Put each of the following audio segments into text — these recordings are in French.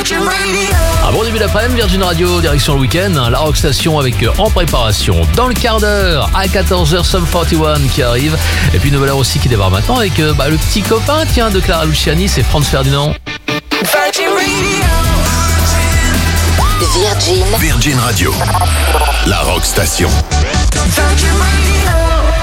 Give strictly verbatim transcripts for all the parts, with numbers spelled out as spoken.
Un bon début d'après-midi, Virgin Radio, direction le week-end, la Rock Station avec euh, en préparation dans le quart d'heure à quatorze heures Sum quarante et un qui arrive, et puis une nouvelle heure aussi qui démarre maintenant avec euh, bah, le petit copain tiens de Clara Luciani, c'est Franz Ferdinand. Virgin Virgin Radio, la Rock Station. Virgin Radio.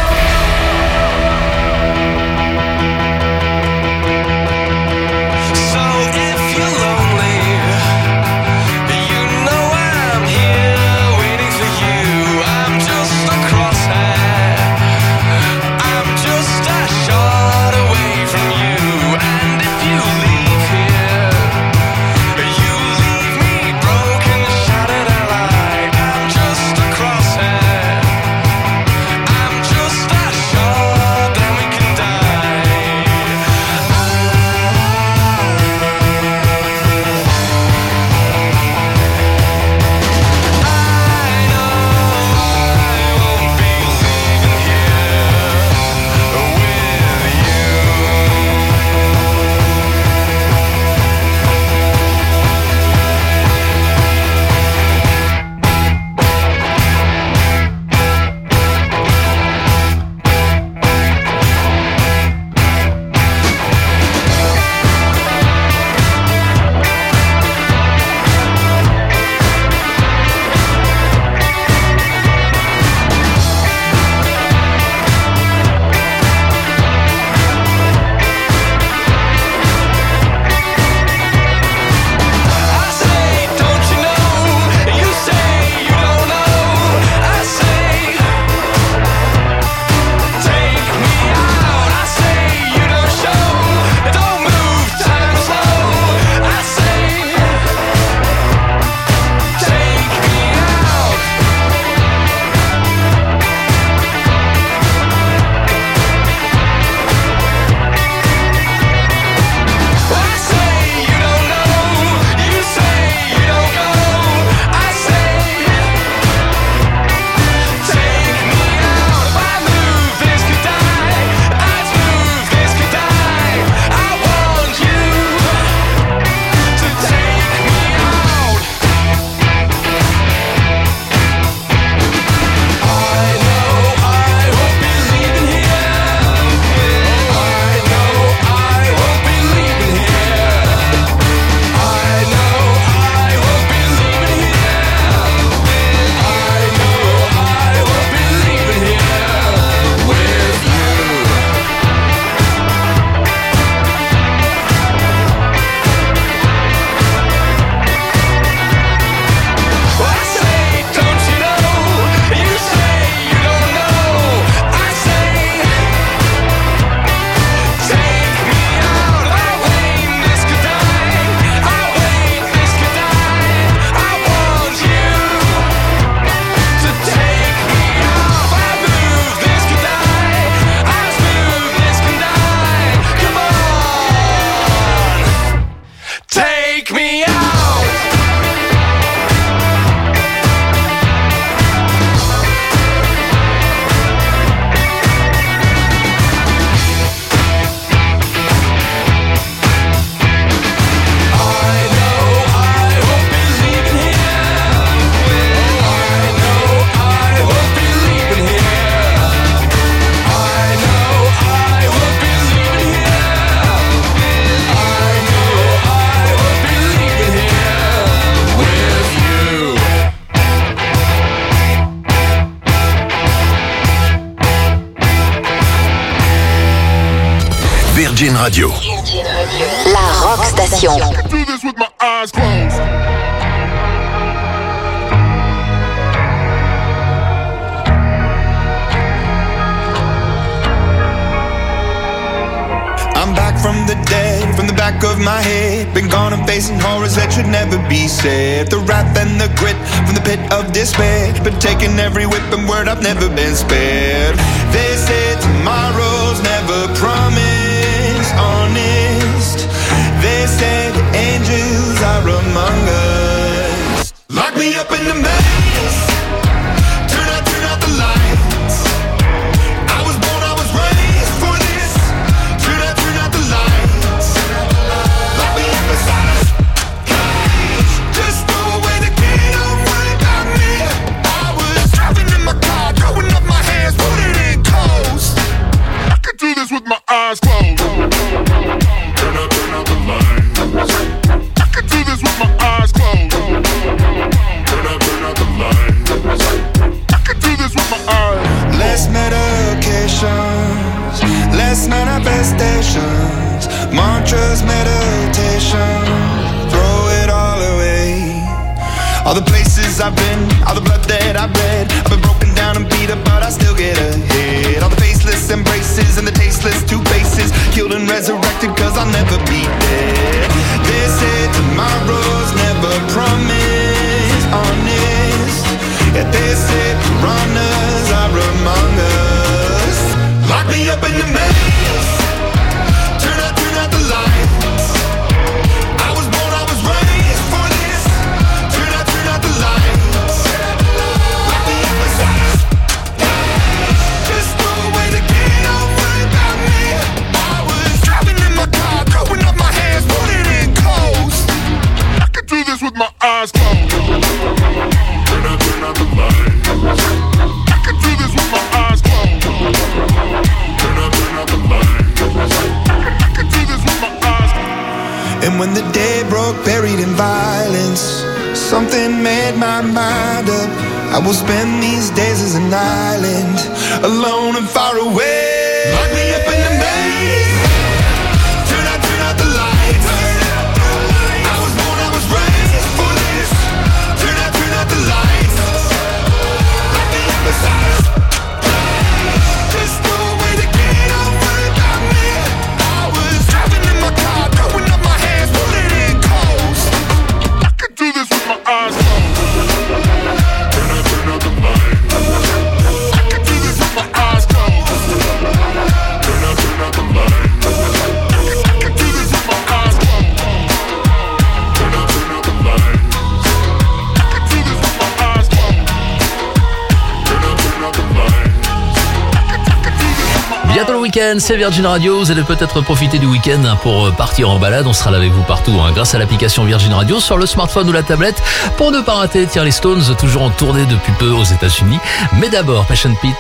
Virgin Radio. La Rock Station. Do this with my eyes closed. I'm back from the dead, from the back of my head. Been gone and facing horrors that should never be said. The wrath and the grit from the pit of despair. Been taking every whip and word, I've never been spared. They say tomorrow's never promised, honest. They say the angels are among us. Lock me up in the maze. Turn out, turn out the lights. I was born, I was raised for this. Turn out, turn out the lights. Lock me up inside a All the places I've been, all the blood that I've bled. I've been broken down and beat up, but I still get ahead. All the faceless embraces and the tasteless two faces, killed and resurrected, cause I'll never be dead. They say tomorrow's never promised, honest. Yeah, they say piranhas are among us. Lock me up in the maze, turn out, turn out the lights. I was born, I was raised for this. Turn out, turn out the lights. Lock me up inside. Just throw away the key, don't worry about me. I was driving in my car, throwing up my hands, putting in clothes. I could do this with my eyes closed. Turn out, turn out the lights. I could do this with my eyes closed. Turn out, turn out the lights. I could do this with my eyes closed. And when the day broke, buried in violence, something made my mind up. I will spend these days as an island, alone and far away. Lock me up in the maze. Turn out, turn out the lights. I was born, I was raised for this. Turn out, turn out the lights. Lock me up inside. Just throw away the key, don't worry about me. I was driving in my car, throwing up my hands, putting in clothes. I could do this with my eyes closed. Turn out, turn out the lights. I could do this with my eyes closed. Turn out, turn out the lights. I could do this with my eyes closed. Turn out, turn out the lights. I could do this with my eyes closed. Turn out, turn out the lights. Bientôt le week-end, c'est Virgin Radio. Vous allez peut-être profiter du week-end pour partir en balade. On sera là avec vous partout hein, grâce à l'application Virgin Radio sur le smartphone ou la tablette. Pour ne pas rater, tiens, les Stones, toujours en tournée depuis peu aux États-Unis. Mais d'abord, Passion Pit.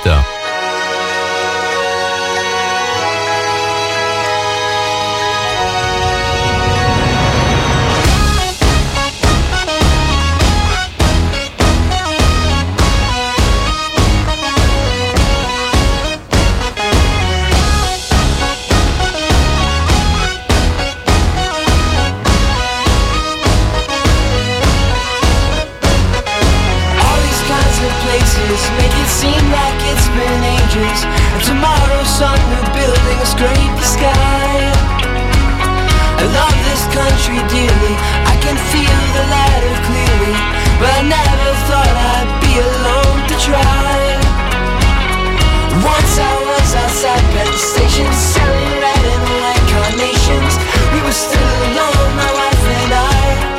Make it seem like it's been ages. And tomorrow's sun, we're building a scrape the sky. I love this country dearly, I can feel the ladder clearly, but I never thought I'd be alone to try. Once I was outside Penn Station, selling red and white carnations. We were still alone, my wife and I.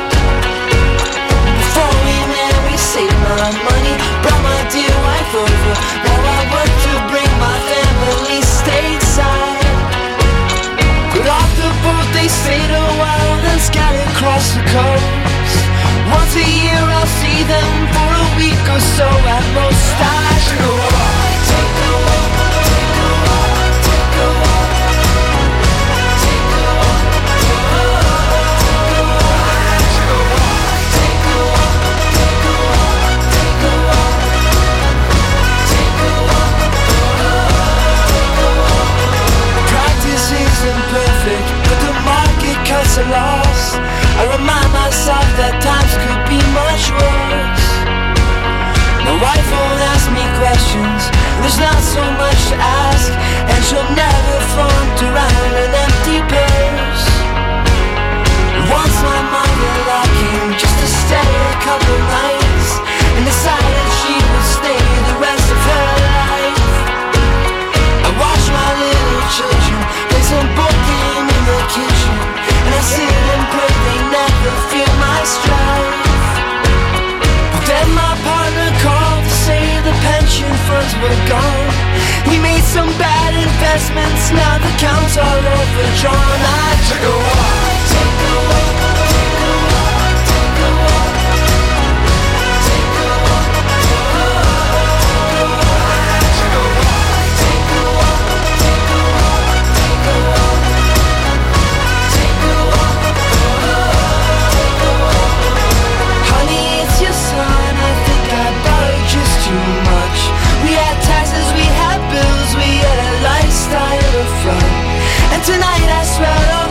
Before we met, we saved my money, brought my dear wife over. Now I work to bring my family stateside. Got off the boat, they stayed a while, then scattered across the coast. Once a year I'll see them for a week or so at most. I should go up, take a walk, take a walk, take a walk, take a walk, take a walk, take a walk. I should go up, take a walk, take a walk, take a walk, take a walk, take a walk. Practice isn't perfect, but the market cuts a loss. I remind myself that times could be much worse. My wife won't ask me questions, there's not so much to ask, and she'll never flaunt around an empty purse. Once my mother came just to stay a couple nights, and decided she would stay the rest of her life. I watch my little children play some board game in the kitchen, and I sit and pray they never feel my strife. But then my partner called to say the pension funds were gone. We made some bad investments, now the accounts are overdrawn. I took a walk, take a walk, take a walk, take a walk, take a walk, take a walk, I took a walk, take a walk, take a walk, take a walk, take a walk, take a walk. Honey, it's your son, I think I borrowed just too much. We had taxes, we had bills, we had a lifestyle of fun. And tonight I swear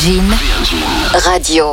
Virgin Radio.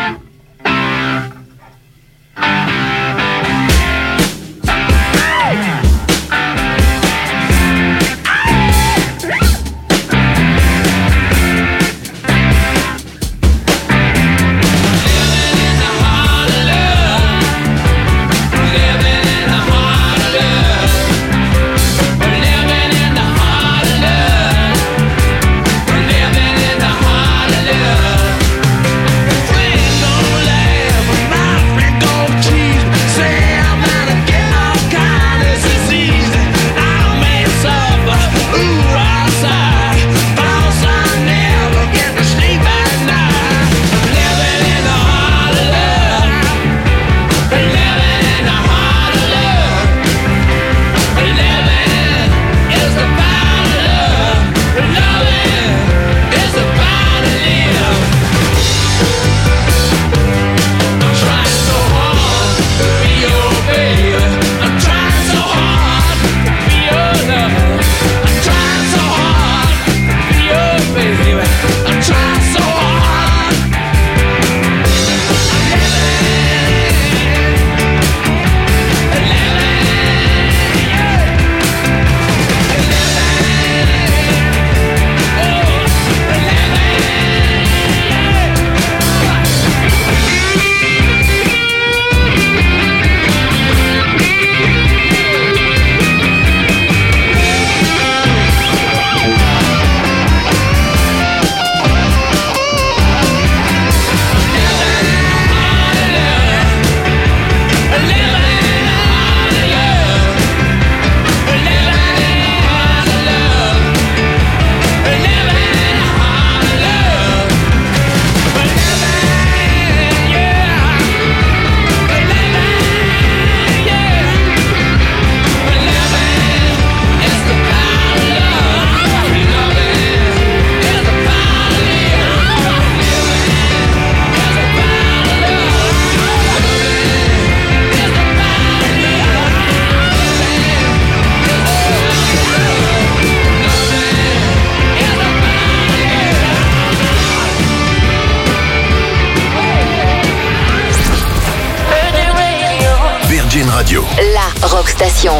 La Rock Station.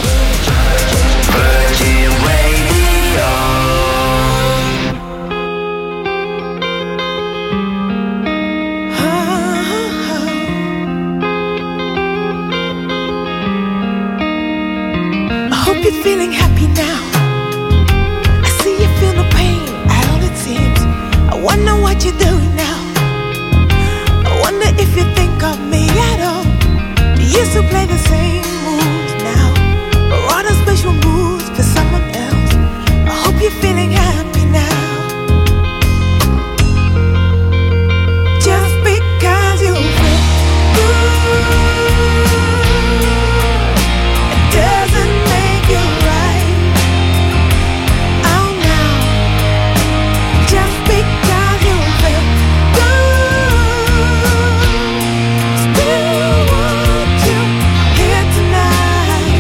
Virgin Radio. I hope you're feeling happy now. I see you feel the pain at all it seems. I wonder what you're doing now. I wonder if you think of me at all. You used to play the same moves now, or are those special moves for someone else? I hope you're feeling happy now. Just because you feel good, it doesn't make you right. Oh no. Just because you feel good, still want you here tonight.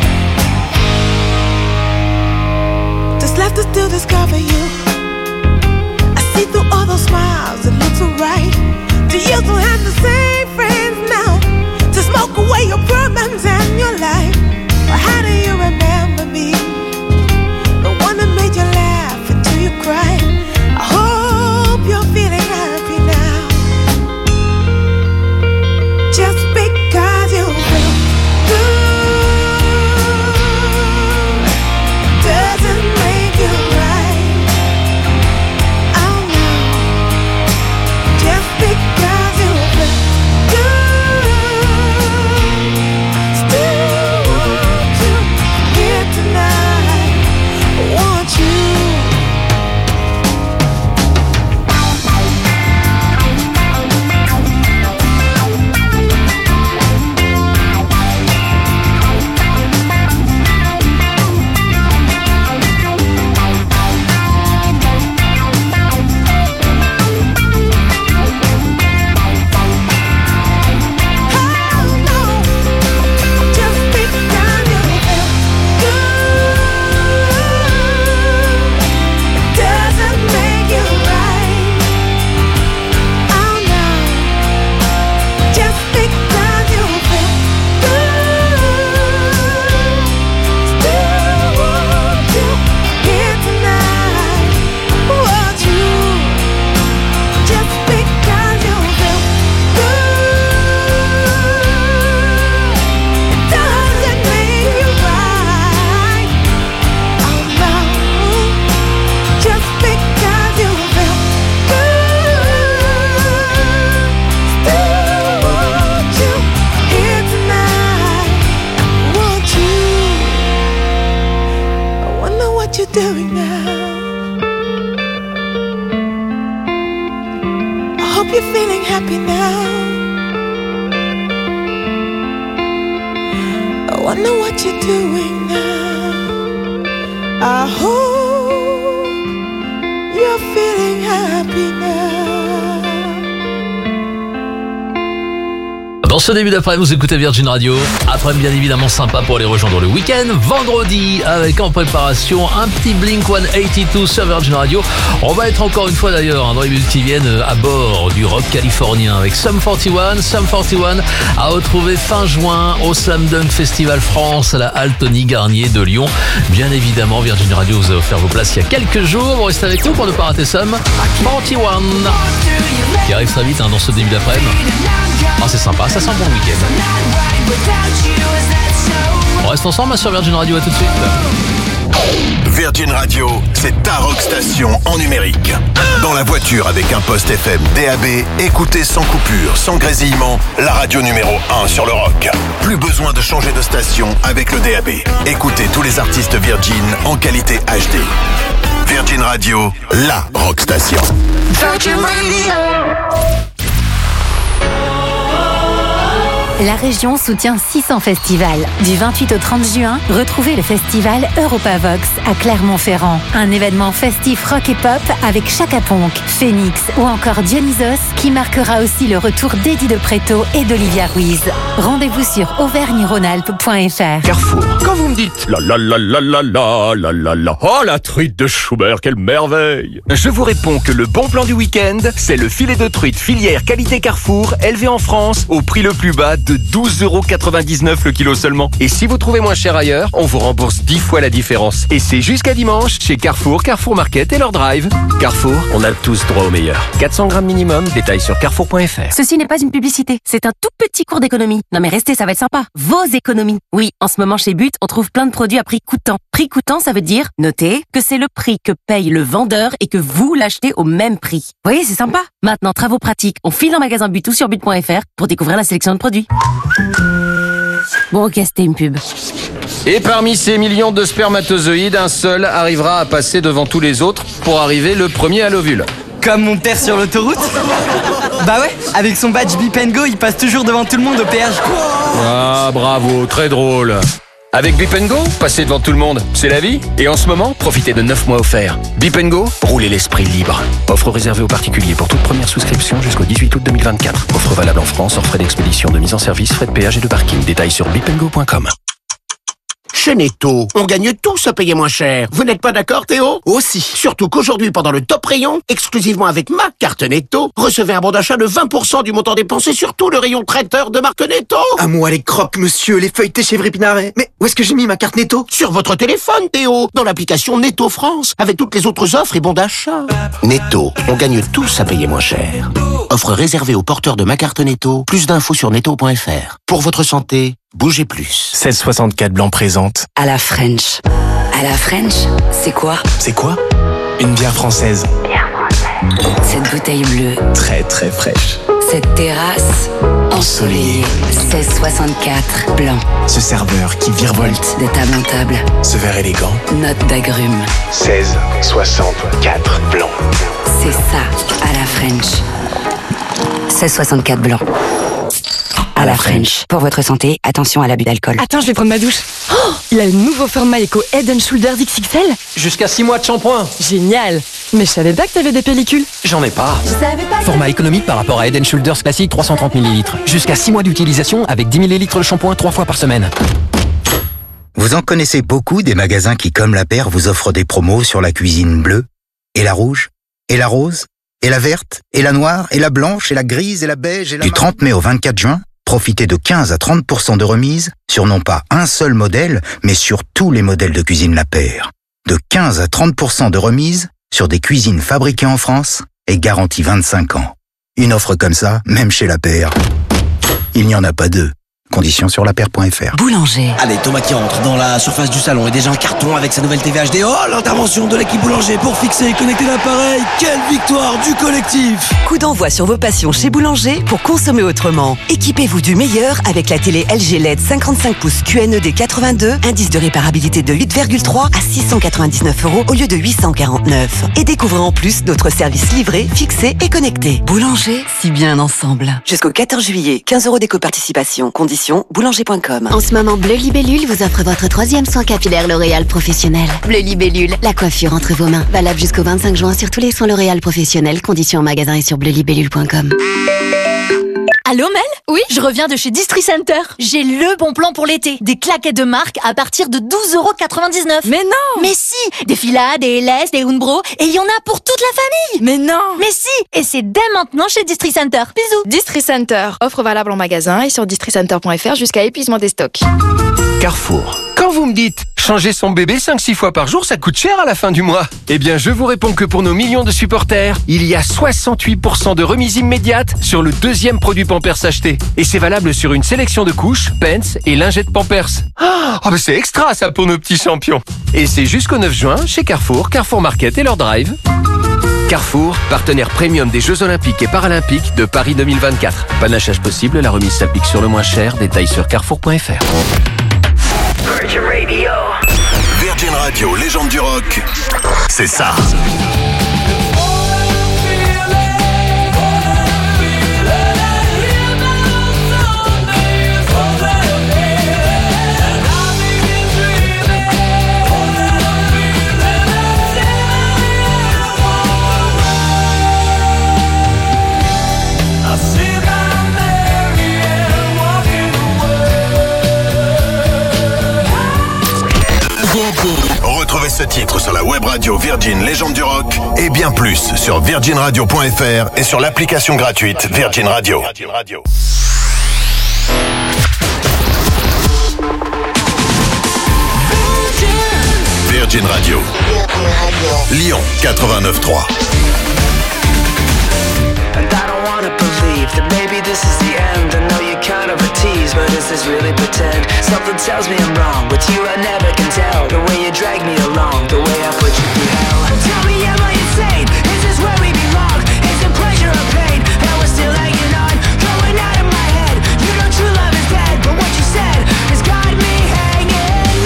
Just left to still discover you. I see through all those smiles, it looks alright. Do you still have the same friends now to smoke away your problems and your life? Or how do you remember me? The one that made you laugh until you cried. I hope you're feeling happy now. Just because you feel good doesn't make you right. Oh no. Just because you feel feeling happy now? I wonder what you're doing now. I hope you're feeling happy now. Dans ce début d'après, vous écoutez Virgin Radio. Après, bien évidemment, sympa pour aller rejoindre le week-end. Vendredi, avec en préparation un petit Blink cent quatre-vingt-douze sur Virgin Radio. On va être encore une fois d'ailleurs, hein, dans les minutes qui viennent, à bord du rock californien avec Sum quarante et un. Sum quarante et un à retrouver fin juin au Slam Dunk Festival France à la halle Tony Garnier de Lyon. Bien évidemment, Virgin Radio vous a offert vos places il y a quelques jours. Vous restez avec nous pour ne pas rater Sum quarante et un qui arrive très vite, hein, dans ce début d'après-midi. Ah, c'est sympa, ça sent bon le week-end. On reste ensemble sur Virgin Radio, à tout de suite. Virgin Radio, c'est ta rock station en numérique. Dans la voiture avec un poste F M D A B, écoutez sans coupure, sans grésillement, la radio numéro un sur le rock. Plus besoin de changer de station avec le D A B. Écoutez tous les artistes Virgin en qualité H D. Virgin Radio, la rock station. Virgin Radio. La région soutient six cents festivals. Du vingt-huit au trente juin, retrouvez le festival Europavox à Clermont-Ferrand. Un événement festif rock et pop avec Chaka Ponk, Phoenix ou encore Dionysos qui marquera aussi le retour d'Eddie de Pretto et d'Olivia Ruiz. Rendez-vous sur auvergne rhône alpes point f r. Carrefour. Quand vous me dites la la la la la la la la la, oh la truite de Schubert, quelle merveille! Je vous réponds que le bon plan du week-end, c'est le filet de truite filière qualité Carrefour, élevé en France au prix le plus bas de douze euros quatre-vingt-dix-neuf le kilo seulement. Et si vous trouvez moins cher ailleurs, on vous rembourse dix fois la différence. Et c'est jusqu'à dimanche chez Carrefour, Carrefour Market et leur drive. Carrefour, on a tous droit au meilleur. quatre cents grammes minimum, détail sur carrefour point f r. Ceci n'est pas une publicité, c'est un tout petit cours d'économie. Non mais restez, ça va être sympa. Vos économies. Oui, en ce moment chez But, on trouve plein de produits à prix coûtant. Prix coûtant, ça veut dire, notez, que c'est le prix que paye le vendeur et que vous l'achetez au même prix. Vous voyez, c'est sympa. Maintenant, travaux pratiques, on file en magasin But ou sur but point f r pour découvrir la sélection de produits. Bon, ok, c'était une pub. Et parmi ces millions de spermatozoïdes, un seul arrivera à passer devant tous les autres pour arriver le premier à l'ovule. Comme mon père sur l'autoroute. Bah ouais, avec son badge Beep and Go, il passe toujours devant tout le monde au péage. Ah, bravo, très drôle. Avec Beep and Go, passer devant tout le monde, c'est la vie. Et en ce moment, profitez de neuf mois offerts. Beep and Go, roulez l'esprit libre. Offre réservée aux particuliers pour toute première souscription jusqu'au dix-huit août deux mille vingt-quatre. Offre valable en France, hors frais d'expédition, de mise en service, frais de péage et de parking. Détails sur beep and go point com. Chez Netto, on gagne tous à payer moins cher. Vous n'êtes pas d'accord, Théo? Aussi. Surtout qu'aujourd'hui, pendant le top rayon, exclusivement avec ma carte Netto, recevez un bon d'achat de vingt pour cent du montant dépensé sur tout le rayon traiteur de marque Netto. À moi les croques, monsieur, les feuilletés chez Vripinaret. Mais où est-ce que j'ai mis ma carte Netto? Sur votre téléphone, Théo, dans l'application Netto France, avec toutes les autres offres et bons d'achat. Netto, on gagne tous à payer moins cher. Offre réservée aux porteurs de ma carte Netto. Plus d'infos sur netto point f r. Pour votre santé, bougez plus. seize soixante-quatre Blanc présente. À la French. À la French, c'est quoi? C'est quoi? Une bière française. Bière française. Cette bouteille bleue. Très très fraîche. Cette terrasse ensoleillée. seize soixante-quatre Blanc. Ce serveur qui virevolte de table en table. Ce verre élégant. Note d'agrumes. seize soixante-quatre Blanc. C'est ça, à la French. seize soixante-quatre Blanc. À la French. Pour votre santé, attention à l'abus d'alcool. Attends, je vais prendre ma douche. Oh, il a le nouveau format Eco Head and Shoulders X X L. Jusqu'à six mois de shampoing. Génial. Mais je savais pas que t'avais des pellicules. J'en ai pas. pas Format économique par rapport à Head and Shoulders classique trois cent trente millilitres. Jusqu'à six mois d'utilisation avec dix millilitres de shampoing trois fois par semaine. Vous en connaissez beaucoup des magasins qui, comme la paire, vous offrent des promos sur la cuisine bleue, et la rouge, et la rose, et la verte, et la noire, et la blanche, et la grise, et la beige, et la... Du trente mai au vingt-quatre juin, profitez de quinze à trente pour cent de remise sur non pas un seul modèle, mais sur tous les modèles de cuisine La Paire. De quinze à trente pour cent de remise sur des cuisines fabriquées en France et garanties vingt-cinq ans. Une offre comme ça, même chez La Paire, il n'y en a pas deux. Conditions sur la paire point f r. Boulanger. Allez, Thomas qui entre dans la surface du salon et déjà un carton avec sa nouvelle T V H D. Oh, l'intervention de l'équipe Boulanger pour fixer et connecter l'appareil. Quelle victoire du collectif! Coup d'envoi sur vos passions chez Boulanger pour consommer autrement. Équipez-vous du meilleur avec la télé L G L E D cinquante-cinq pouces Q N E D quatre-vingt-deux, indice de réparabilité de huit virgule trois à six cent quatre-vingt-dix-neuf euros au lieu de huit cent quarante-neuf. Et découvrez en plus notre service livré, fixé et connecté. Boulanger, si bien ensemble. Jusqu'au quatorze juillet, quinze euros d'éco-participation. Conditions, boulanger point com. En ce moment, Bleu Libellule vous offre votre troisième soin capillaire L'Oréal Professionnel. Bleu Libellule, la coiffure entre vos mains. Valable jusqu'au vingt-cinq juin sur tous les soins L'Oréal Professionnel. Conditions en magasin et sur bleu libellule point com. Allô Mel? Oui, je reviens de chez Distri Center. J'ai le bon plan pour l'été. Des claquettes de marque à partir de douze euros quatre-vingt-dix-neuf. Mais non! Mais si! Des Fila, des L S, des Umbro, et il y en a pour toute la famille. Mais non! Mais si! Et c'est dès maintenant chez Distri Center. Bisous! Distri Center. Offre valable en magasin et sur distri center point f r jusqu'à épuisement des stocks. Carrefour. Quand vous me dites changer son bébé cinq six fois par jour, ça coûte cher à la fin du mois. Eh bien, je vous réponds que pour nos millions de supporters, il y a soixante-huit pour cent de remise immédiate sur le deuxième produit Pampers acheté. Et c'est valable sur une sélection de couches, pants et lingettes Pampers. Oh, mais c'est extra ça pour nos petits champions. Et c'est jusqu'au neuf juin chez Carrefour, Carrefour Market et leur drive. Carrefour, partenaire premium des Jeux Olympiques et Paralympiques de Paris deux mille vingt-quatre. Panachage possible, la remise s'applique sur le moins cher. Détails sur carrefour point f r. Virgin Radio. Virgin Radio, légende du rock, c'est ça. Retrouvez ce titre sur la web radio Virgin Légende du Rock et bien plus sur virgin radio point f r et sur l'application gratuite Virgin Radio. Virgin Radio. Lyon quatre-vingt-neuf trois. That maybe this is the end. I know you're kind of a tease, but is this really pretend? Something tells me I'm wrong. With you I never can tell. The way you drag me along, the way I put you through hell. Tell me, am I insane? Is this where we belong? Is it pleasure or pain? And we're still hanging on, going out of my head. You know true love is dead, but what you said has got me hanging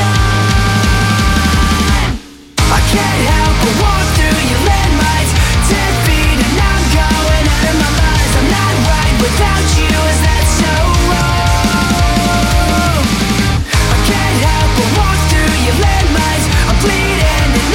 on. I can't help but walk through your landmines. Ten feet and I'm going out of my mind. I'm not right without you, is that so wrong? I can't help but walk through your landmines. I'm bleeding and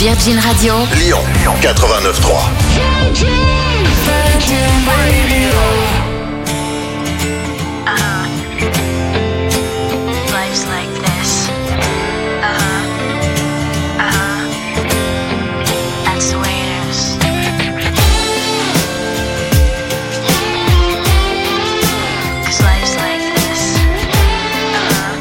Virgin Radio. Lyon, quatre-vingt-neuf trois. Life's like this. Uh-huh. Uh-huh. That's the way it is. 'Cause life's like this. Uh-huh.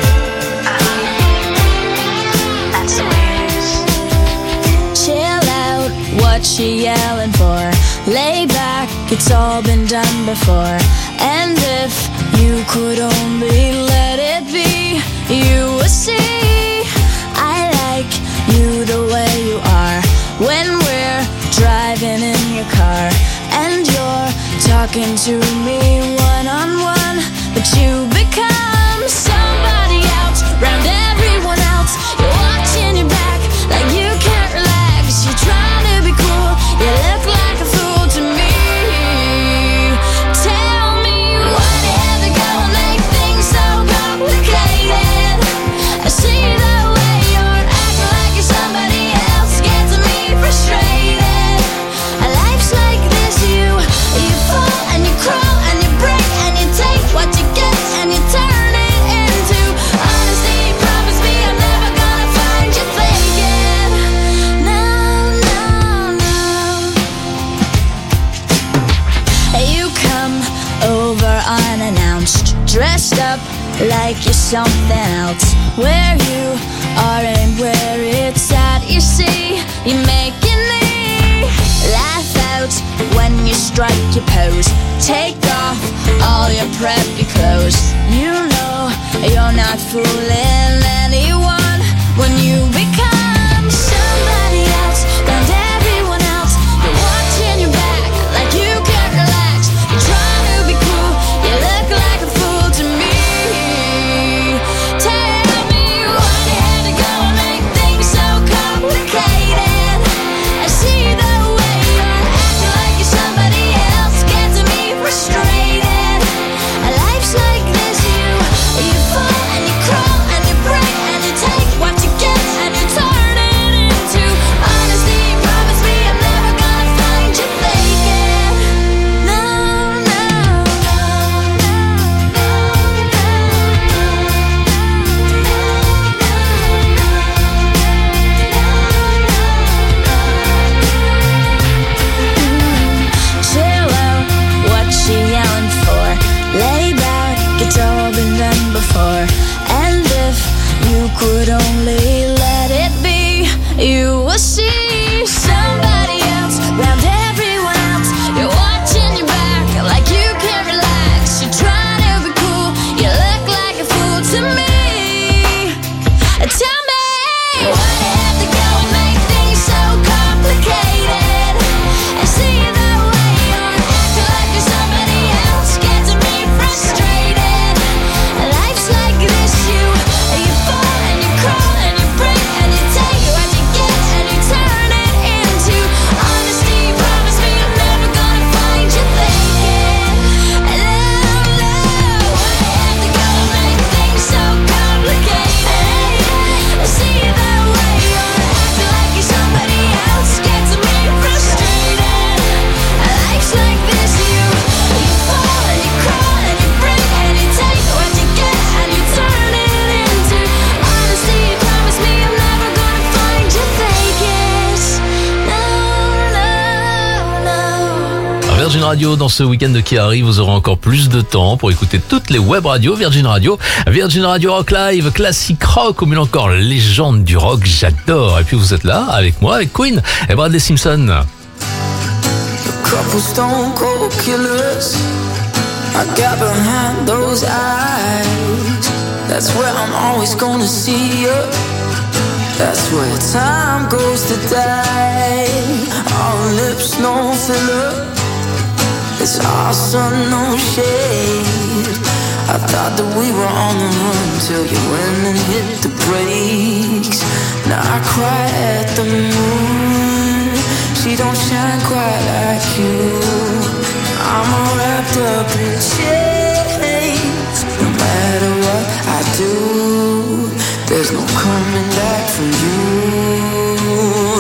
Uh-huh. That's the way it is. Chill out, what you yelling for? Lay back, it's all been done before. And if you could only let it be, you would see I like you the way you are. When we're driving in your car and you're talking to me one on one, but you become somebody else, round everyone else. You're watching your back like you can't relax. You're trying to be cool, you look like a fool to me. Tell me what ever gonna make things so complicated. I see the way you're acting like you're somebody else, gets me frustrated. Life's like this, you you fall and you crawl and you break and you take what you get and you turn it into honesty. Promise me I'm never gonna find you faking. No, no, no. You come over unannounced, dressed up like you're something else. Where you are and where it's at, you see, you're making me laugh out when you strike your pose. Take off all your preppy clothes. You know you're not fooling anyone when you become somebody else, and everyone else. You're watching your back like you can't relax. You're trying to be cool, you look like a fool to me. Tell me what had to go and make things so complicated. I see the way you're acting like you're somebody else, gets me frustrated. Life's like this, you you fall and you crawl and you break and you take what you get and you turn it into honesty. Promise me I'm never gonna find you faking. No, no, chill out, what you yelling for? Lay back, it's all been done before. And if you could only let it be, you will see somebody else, round everyone else. You're watching your back like you can't relax. You're trying to be cool, you look like a fool to me. Tell me what had to go and make things so complicated. I see the way you're acting like you're somebody else, gets me frustrated. Life's like this, you you fall and you crawl and you break and you take what you get and you turn it into honesty. Promise me I'm never gonna find you faking. No, no, what had to go and make things so complicated. I see the way you're acting like you're somebody else, gets me frustrated. Life's like this, you you fall and you crawl and you break and you take what you get and you turn it into honesty. Promise me I'm never gonna find you faking. No, no, no. Virgin Radio, dans ce week-end qui arrive, vous aurez encore plus de temps pour écouter toutes les web radios Virgin Radio. Virgin Radio Rock Live, classique rock, ou mieux encore légende du rock, j'adore. Et puis vous êtes là avec moi, avec Queen et Bradley Simpson. Couple stone cold killers, I got behind those eyes. That's where I'm always gonna see you. That's where time goes to die. Our lips, no filler. It's all sun, no shade. I thought that we were on the run till you went and hit the brakes. Now I cry at the moon. She don't shine quite like you. I'm all wrapped up in chains. No matter what I do, there's no coming back for you.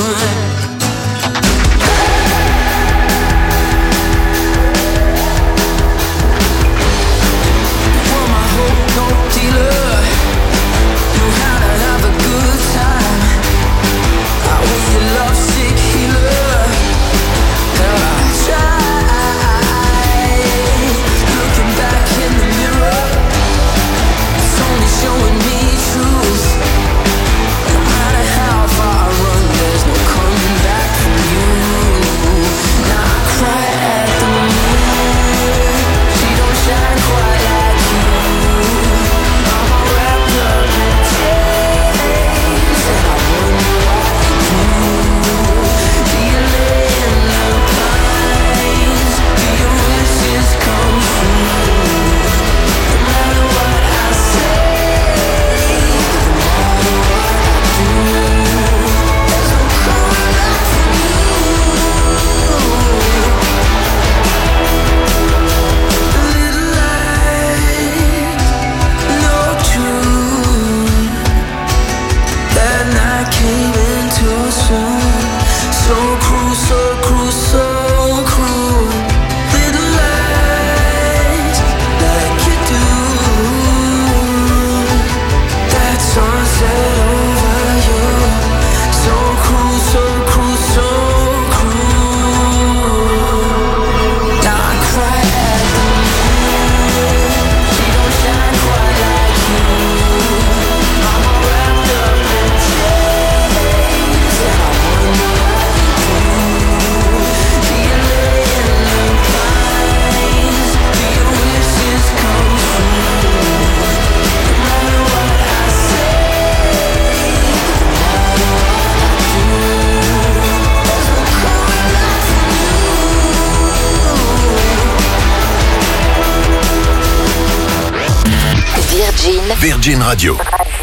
Virgin Radio.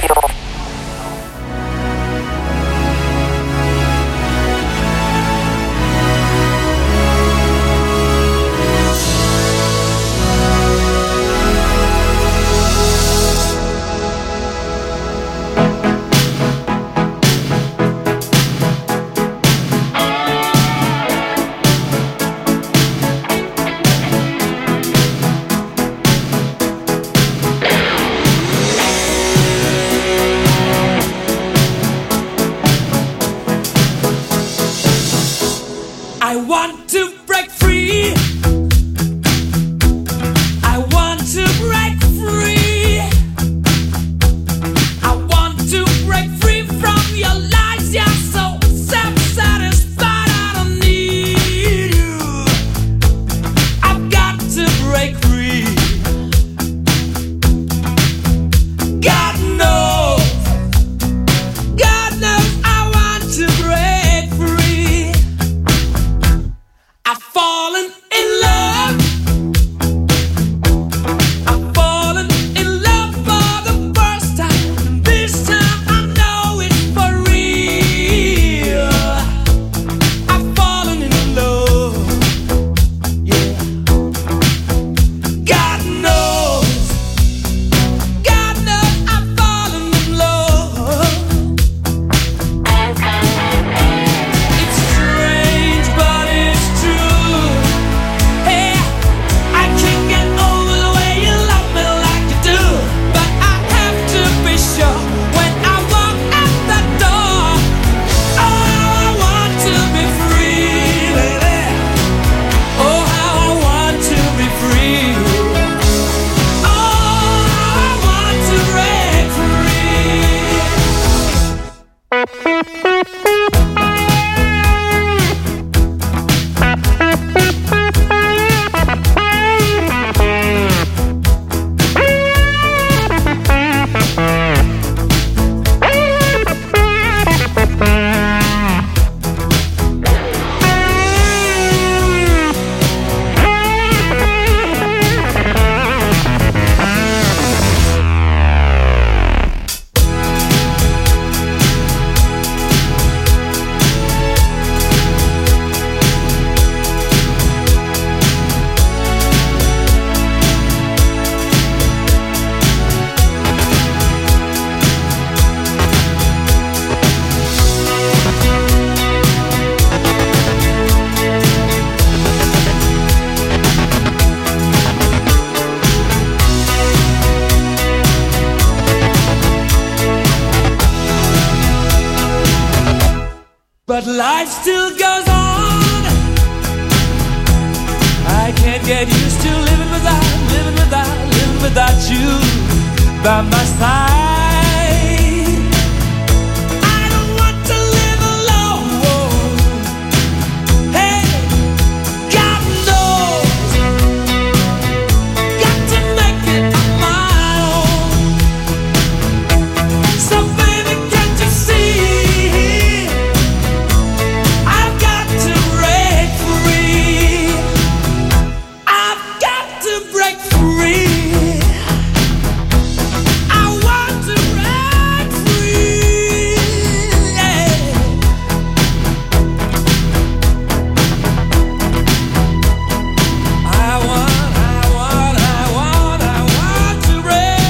I want to break free. I want to break free. I want to break free from your lies. You're so self-satisfied. I don't need you. I've got to break free. God knows. God knows I want to break free. I've fallen in love. I've fallen in love for the first time. This time I know it's for real. I've fallen in love. Yeah. God knows. God knows I've fallen in love. It's strange, but it's true. Hey, I can't get over the way you love me like you do. But I have to be sure when I walk out the door. Oh, how I want to be free, baby. Oh, how I want to be free. Oh, how I want to break But life still goes on. I can't get used to living without, living without, living without you by my side. I don't want to live alone. Hey, God knows. Got to make it on my own. So baby, can't you see? I've got to break free. I've got to break free. I want to break free. Yeah. I want, I want, I want, I want to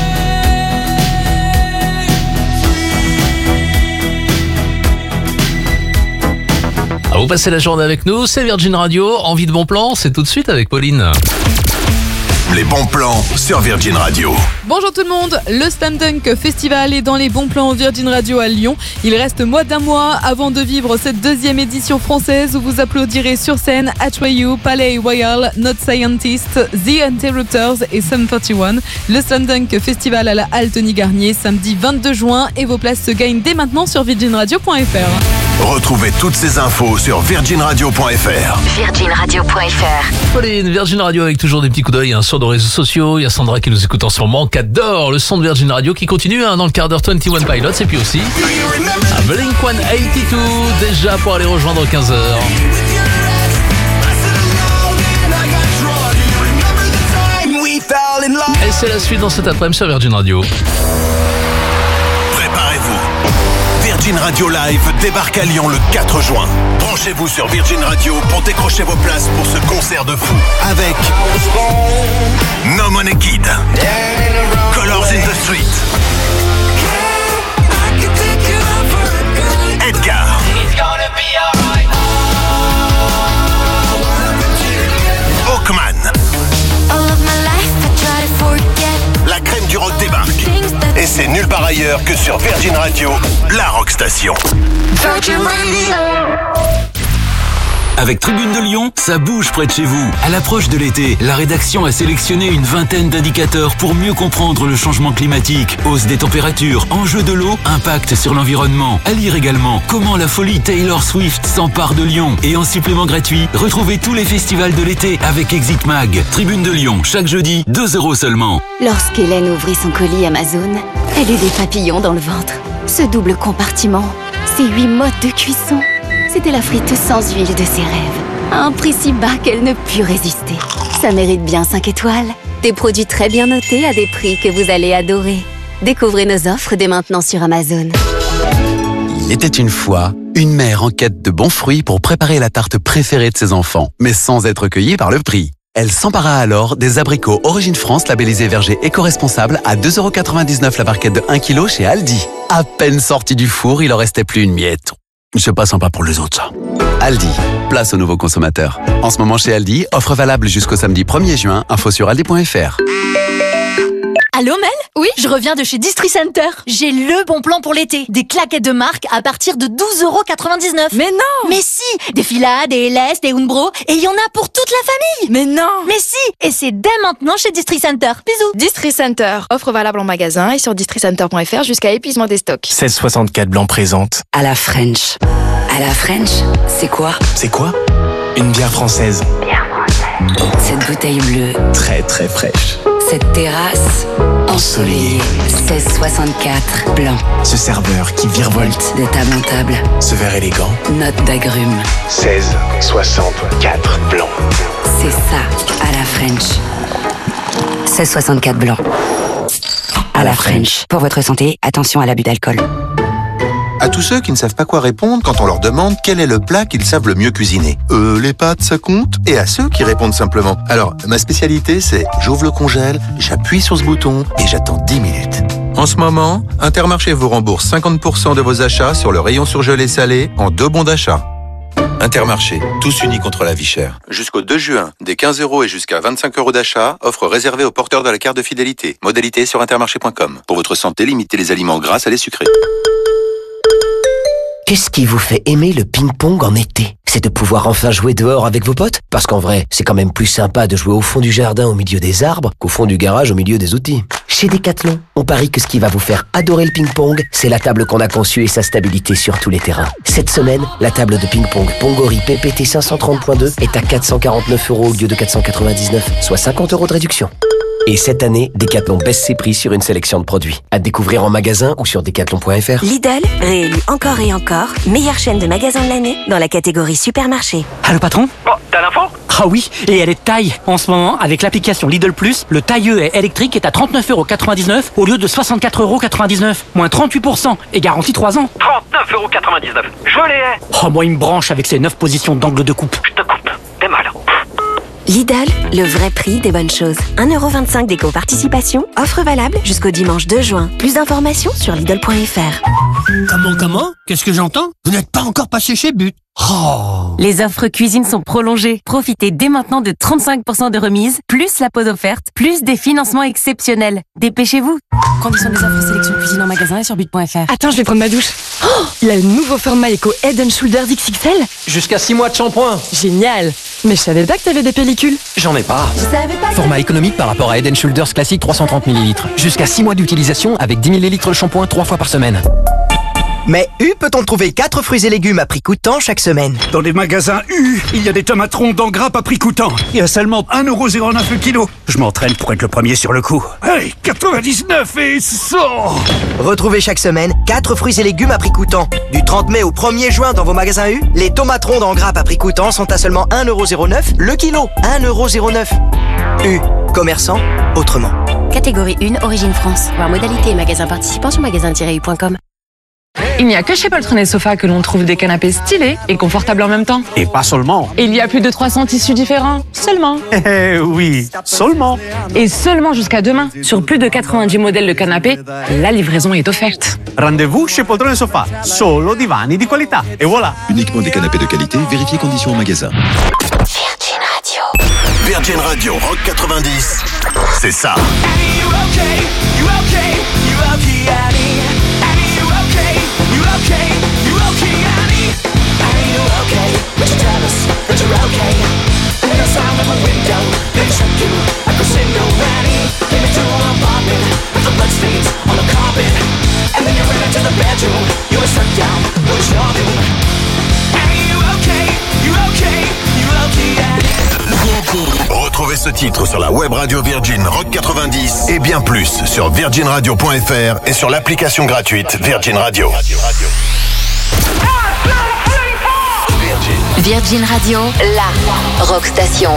break. Vous passez la journée avec nous, c'est Virgin Radio. Envie de bon plan, c'est tout de suite avec Pauline. Les bons plans sur Virgin Radio. Bonjour tout le monde, le Slam Dunk Festival est dans les bons plans Virgin Radio à Lyon. Il reste moins d'un mois avant de vivre cette deuxième édition française où vous applaudirez sur scène Atreyu, Palais Royal, Not Scientist, The Interrupters et Sum trente et un. Le Slam Dunk Festival à la Halle Tony Garnier, samedi vingt-deux juin, et vos places se gagnent dès maintenant sur virgin radio point f r. Retrouvez toutes ces infos sur virgin radio point f r. virgin radio point f r. Pauline, Virgin Radio avec toujours des petits coups d'œil hein, sur nos réseaux sociaux. Il y a Sandra qui nous écoute en ce moment, qui adore le son de Virgin Radio, qui continue hein, dans le quart d'heure vingt et un Pilots. Et puis aussi à Blink cent quatre-vingt-deux déjà pour aller rejoindre quinze heures. C'est la suite dans cet après-midi sur Virgin Radio. Préparez-vous. Virgin Radio Live débarque à Lyon le quatre juin. Branchez-vous sur Virgin Radio pour décrocher vos places pour ce concert de fou. Avec No Money Kid, Colors in the Street, Edgar, Hawkman. La crème du rock débarque. Et c'est nulle part ailleurs que sur Virgin Radio, la rock station. Virgin Radio. Avec Tribune de Lyon, ça bouge près de chez vous. À l'approche de l'été, la rédaction a sélectionné une vingtaine d'indicateurs pour mieux comprendre le changement climatique. Hausse des températures, enjeu de l'eau, impact sur l'environnement. À lire également comment la folie Taylor Swift s'empare de Lyon. Et en supplément gratuit, retrouvez tous les festivals de l'été avec Exit Mag. Tribune de Lyon, chaque jeudi, deux euros seulement. Lorsqu'Hélène ouvrit son colis Amazon, elle eut des papillons dans le ventre. Ce double compartiment, ces huit modes de cuisson, c'était la friteuse sans huile de ses rêves. À un prix si bas qu'elle ne put résister. Ça mérite bien cinq étoiles. Des produits très bien notés à des prix que vous allez adorer. Découvrez nos offres dès maintenant sur Amazon. Il était une fois une mère en quête de bons fruits pour préparer la tarte préférée de ses enfants, mais sans être cueillie par le prix. Elle s'empara alors des abricots Origine France labellisés verger éco-responsable à deux euros quatre-vingt-dix-neuf la barquette de un kilo chez Aldi. À peine sorti du four, il en restait plus une miette. C'est pas sympa pour les autres, ça. Aldi, place aux nouveaux consommateurs. En ce moment chez Aldi, offre valable jusqu'au samedi premier juin, info sur aldi point fr. Allô Mel? Oui, je reviens de chez Distri Center. J'ai le bon plan pour l'été. Des claquettes de marque à partir de douze euros quatre-vingt-dix-neuf. Mais non! Mais si! Des Fila, des L S, des Umbro, et il y en a pour toute la famille! Mais non! Mais si! Et c'est dès maintenant chez Distri Center. Bisous! Distri Center. Offre valable en magasin et sur distri center point fr jusqu'à épuisement des stocks. seize soixante-quatre blanc présente. À la French. À la French, c'est quoi? C'est quoi? Une bière française. Bière française. Cette bouteille bleue. Très très fraîche. Cette terrasse ensoleillée. seize soixante-quatre blanc. Ce serveur qui virevolte de table en table. Ce verre élégant. Note d'agrumes. seize soixante-quatre blanc. C'est ça, à la French. seize soixante-quatre blanc. À la French. Pour votre santé, attention à l'abus d'alcool. À tous ceux qui ne savent pas quoi répondre quand on leur demande quel est le plat qu'ils savent le mieux cuisiner. Euh, les pâtes, ça compte? Et à ceux qui répondent simplement. Alors, ma spécialité, c'est j'ouvre le congèle, j'appuie sur ce bouton et j'attends dix minutes. En ce moment, Intermarché vous rembourse cinquante pour cent de vos achats sur le rayon surgelé salé en deux bons d'achat. Intermarché, tous unis contre la vie chère. Jusqu'au deux juin, des quinze euros et jusqu'à vingt-cinq euros d'achat, offre réservée aux porteurs de la carte de fidélité. Modalité sur intermarché point com. Pour votre santé, limitez les aliments gras à les sucrés. Qu'est-ce qui vous fait aimer le ping-pong en été? C'est de pouvoir enfin jouer dehors avec vos potes? Parce qu'en vrai, c'est quand même plus sympa de jouer au fond du jardin au milieu des arbres qu'au fond du garage au milieu des outils. Chez Decathlon, on parie que ce qui va vous faire adorer le ping-pong, c'est la table qu'on a conçue et sa stabilité sur tous les terrains. Cette semaine, la table de ping-pong Pongori P P T cinq cent trente point deux est à quatre cent quarante-neuf euros au lieu de quatre cent quatre-vingt-dix-neuf, soit cinquante euros de réduction. Et cette année, Decathlon baisse ses prix sur une sélection de produits. À découvrir en magasin ou sur decathlon point fr. Lidl, réélu encore et encore, meilleure chaîne de magasins de l'année dans la catégorie supermarché. Allô patron? Oh, t'as l'info? Ah oui, et elle est taille. En ce moment, avec l'application Lidl Plus, le tailleux et électrique est à trente-neuf euros quatre-vingt-dix-neuf au lieu de soixante-quatre euros quatre-vingt-dix-neuf. Moins trente-huit pour cent et garantie trois ans. trente-neuf euros quatre-vingt-dix-neuf. Je l'ai. Oh, moi il me branche avec ses neuf positions d'angle de coupe. Je te coupe. T'es mal. Lidl, le vrai prix des bonnes choses. un euro vingt-cinq d'éco-participation, offre valable jusqu'au dimanche deux juin. Plus d'informations sur Lidl point fr. Comment, comment? Qu'est-ce que j'entends? Vous n'êtes pas encore passé chez But. Oh. Les offres cuisine sont prolongées. Profitez dès maintenant de trente-cinq pour cent de remise, plus la pause offerte, plus des financements exceptionnels. Dépêchez-vous. Conditions des offres sélection cuisine en magasin et sur but point fr. Attends, je vais prendre ma douche. Oh, le nouveau format Eco Head and Shoulders X X L. Jusqu'à six mois de shampoing. Génial. Mais je savais pas que t'avais des pellicules. J'en ai pas. Je savais pas. Format économique par rapport à Head and Shoulders classique trois cent trente millilitres. Jusqu'à six mois d'utilisation avec dix millilitres de shampoing trois fois par semaine. Mais U peut-on trouver quatre fruits et légumes à prix coûtant chaque semaine? Dans les magasins U, il y a des tomates rondes en grappe à prix coûtant. Il y a seulement un euro zéro neuf le kilo. Je m'entraîne pour être le premier sur le coup. Hey, quatre-vingt-dix-neuf et cent. Retrouvez chaque semaine quatre fruits et légumes à prix coûtant. Du trente mai au premier juin dans vos magasins U, les tomates rondes en grappe à prix coûtant sont à seulement un euro zéro neuf le kilo. un euro zéro neuf. U, commerçant autrement. Catégorie un, Origine France. Voir modalité et magasins participants sur magasin tiret u point com. Il n'y a que chez Poltron et Sofa que l'on trouve des canapés stylés et confortables en même temps. Et pas seulement. Et il y a plus de trois cents tissus différents, seulement. Eh oui, seulement. Et seulement jusqu'à demain, sur plus de quatre-vingt-dix modèles de canapés, la livraison est offerte. Rendez-vous chez Poltron et Sofa. Solo divani di qualità. Et voilà. Uniquement des canapés de qualité, vérifiez conditions au magasin. Virgin Radio. Virgin Radio Rock quatre-vingt-dix, c'est ça. Retrouvez ce titre sur la web radio Virgin Rock quatre-vingt-dix et bien plus sur virgin radio point f r et sur l'application gratuite Virgin Radio. Virgin Radio, la rock station.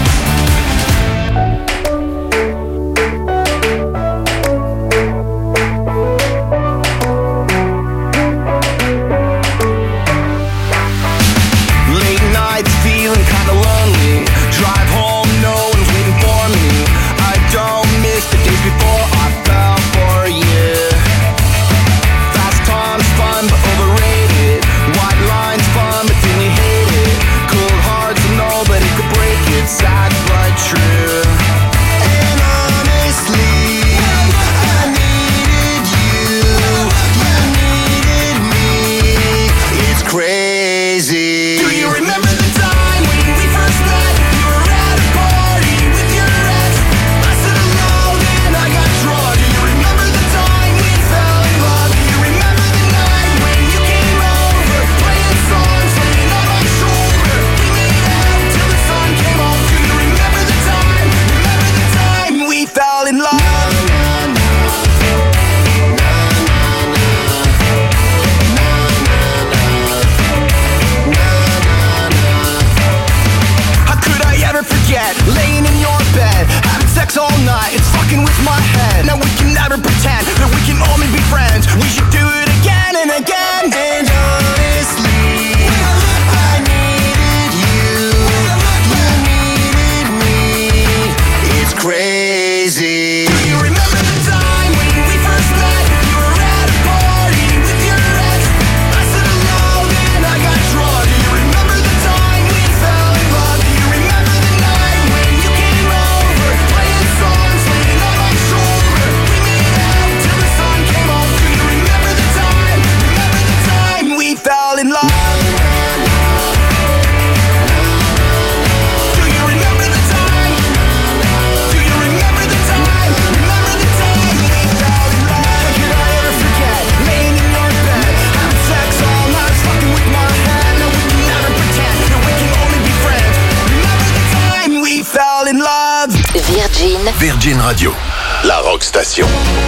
Virgin Radio, la rock station.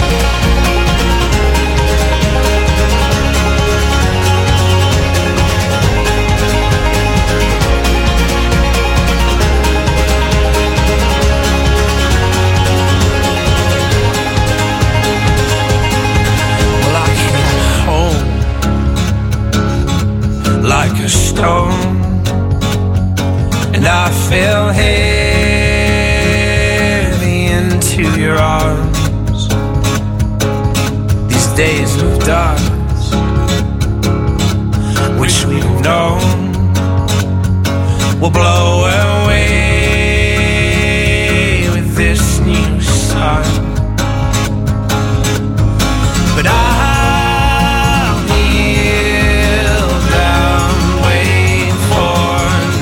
Well, I came home like a stone, and I fell heavy into your arms. These days of darkness, which we've known, will blow away with this new sun. But I'll kneel down, wait for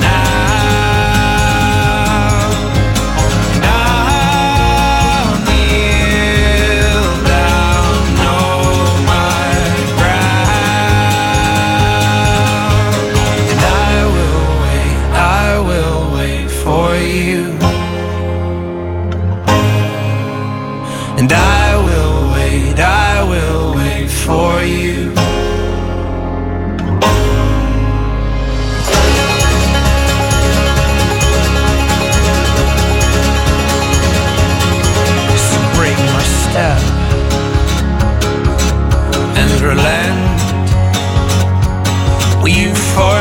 now. And I'll kneel down, know my ground. And I will wait, I will wait for you. And I will wait, I will wait for you. So break and relent. Well, you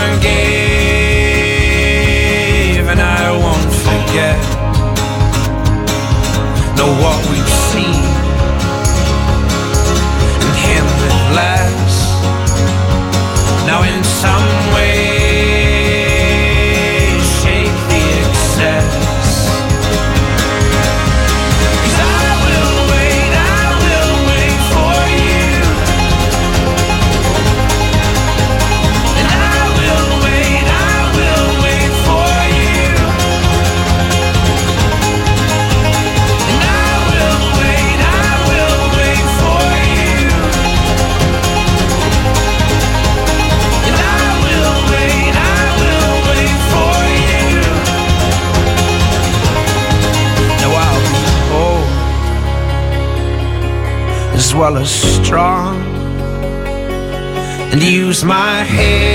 forgave, and I won't forget. Know what we've seen, and him with less. Now in some way, shake the excess. As well as strong, and use my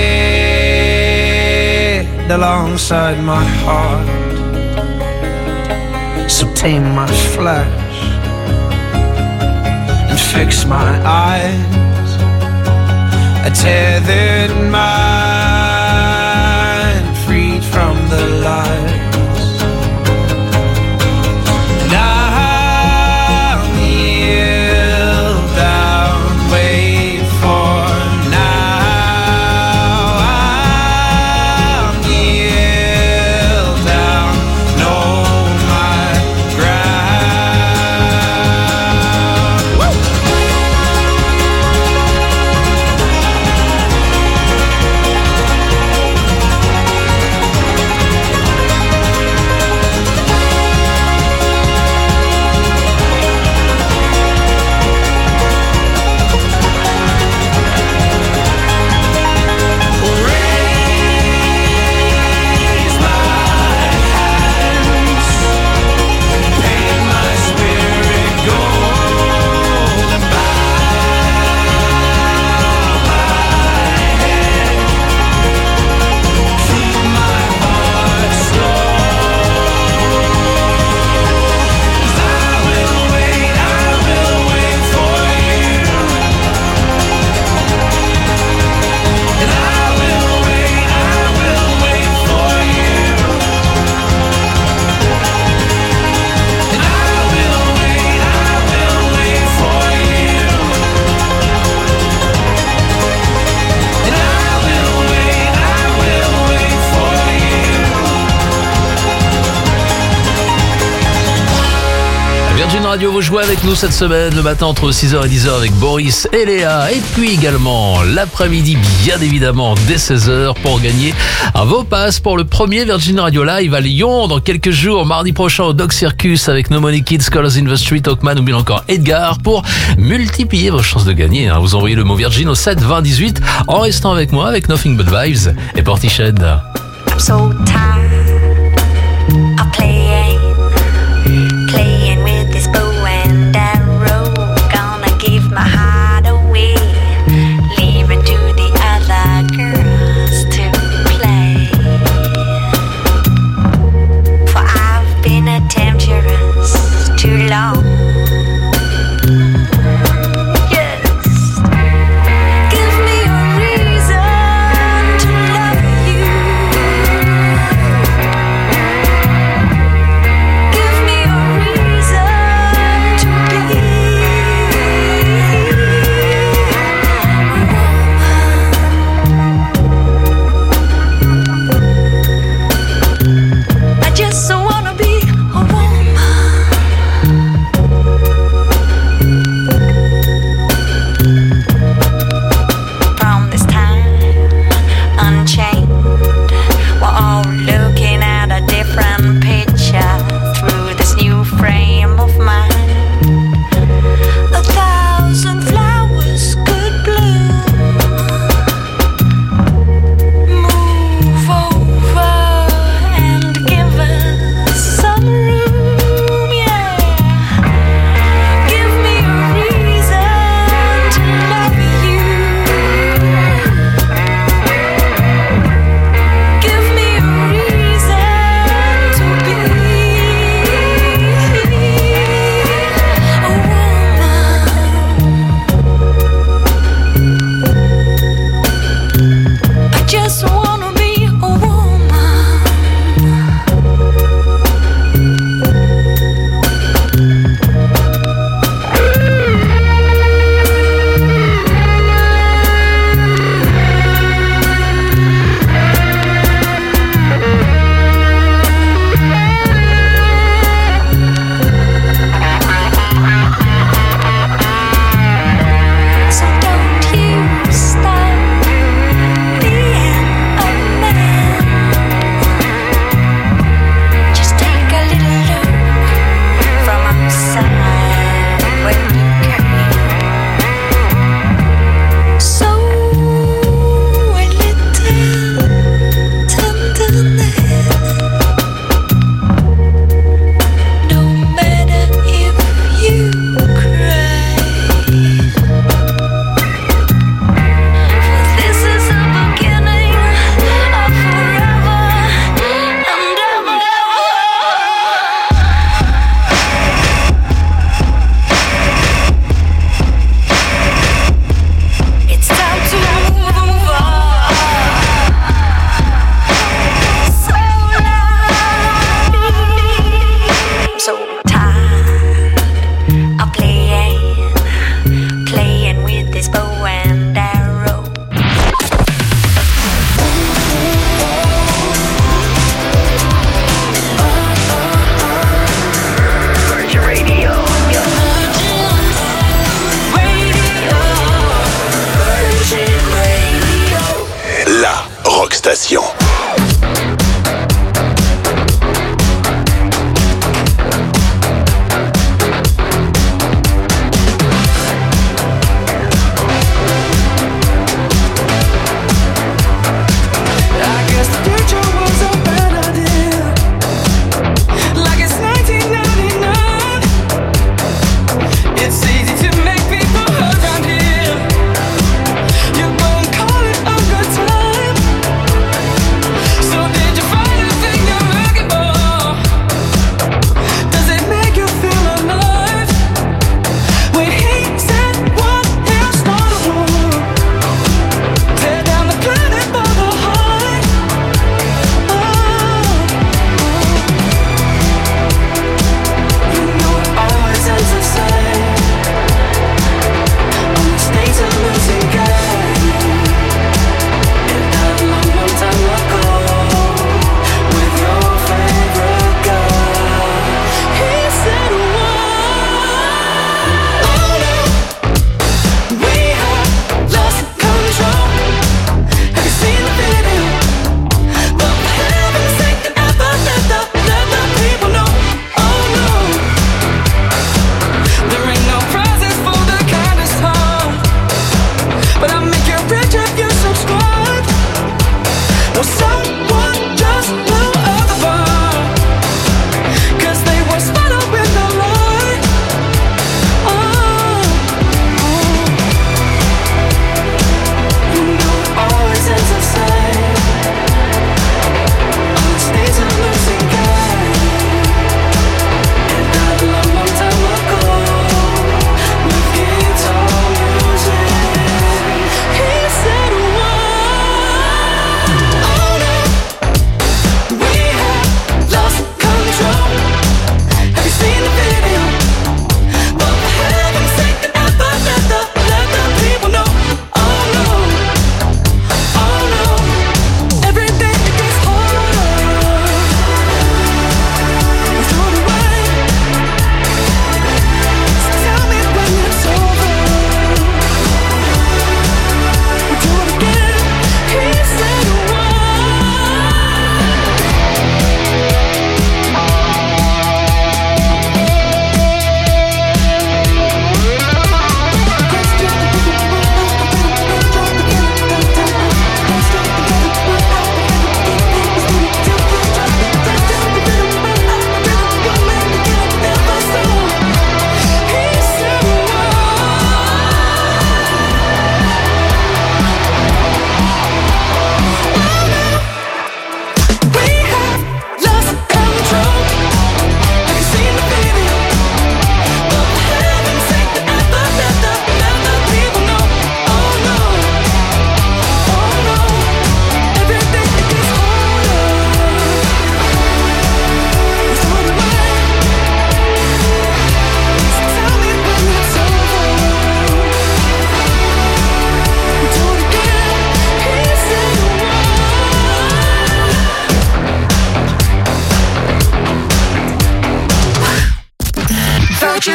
head alongside my heart. So tame my flesh and fix my eyes. A tethered mind freed from the lies. Radio, vous jouez avec nous cette semaine, le matin entre six heures et dix heures avec Boris et Léa. Et puis également l'après-midi, bien évidemment, dès seize heures pour gagner un vos passes pour le premier Virgin Radio Live à Lyon dans quelques jours, mardi prochain au Dog Circus avec No Money Kids, Colors in the Street, Hawkman ou bien encore Edgar pour multiplier vos chances de gagner. Vous envoyez le mot Virgin au sept vingt dix-huit en restant avec moi avec Nothing But Vibes et Portishead. I'm so tired of playing